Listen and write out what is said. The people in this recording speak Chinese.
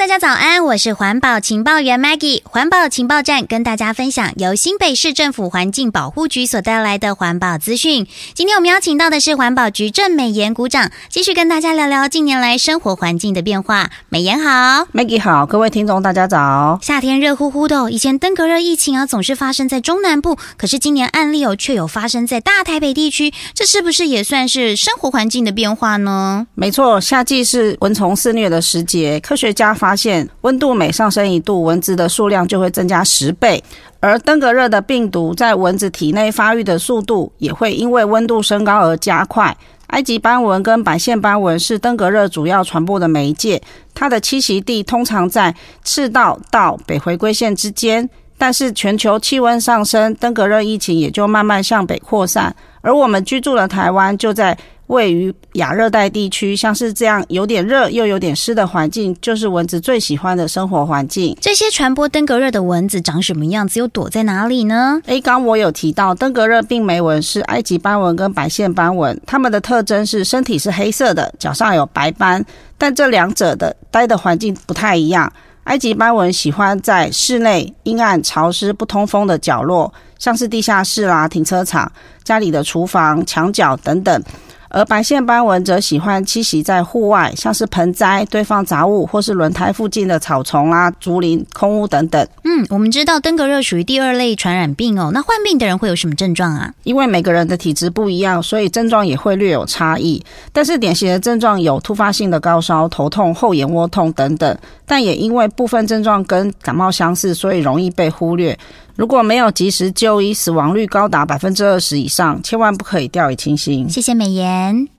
家早安，我是环保情报员 Maggie。 环保情报站跟大家分享由新北市政府环境保护局所带来的环保资讯。今天我们邀请到的是环保局郑美妍股长，继续跟大家聊聊近年来生活环境的变化。美妍好。 Maggie 好，各位听众大家早。 夏天热乎乎的以前登革热疫情总是发生在中南部，可是今年案例却有发生在大台北地区，这是不是也算是生活环境的变化呢？ 没错，夏季是蚊虫肆虐的时节，科学家发现温度每上升1度，蚊子的数量就会增加10倍，而登革热的病毒在蚊子体内发育的速度也会因为温度升高而加快。埃及斑蚊跟白线斑蚊是登革热主要传播的媒介，它的栖息地通常在赤道到北回归线之间，但是全球气温上升，登革热疫情也就慢慢向北扩散，而我们居住的台湾就在位于亚热带地区，像是这样有点热又有点湿的环境，就是蚊子最喜欢的生活环境。 这些传播登革热的蚊子长什么样子，又躲在哪里呢？ 刚我有提到登革热病媒蚊是埃及斑蚊跟白线斑蚊，它们的特征是身体是黑色的，脚上有白斑，但这两者的待的环境不太一样。埃及斑蚊喜欢在室内阴暗潮湿不通风的角落，像是地下室啦、停车场、家里的厨房、墙角等等，而白线斑蚊则喜欢栖息在户外，像是盆栽、堆放杂物或是轮胎附近的草丛啦、竹林、空屋等等。 我们知道登革热属于第2类传染病那患病的人会有什么症状啊？ 因为每个人的体质不一样，所以症状也会略有差异，但是典型的症状有突发性的高烧、头痛、后眼窝痛等等，但也因为部分症状跟感冒相似，所以容易被忽略。如果没有及时就医，死亡率高达20%以上，千万不可以掉以轻心。 谢谢美妍。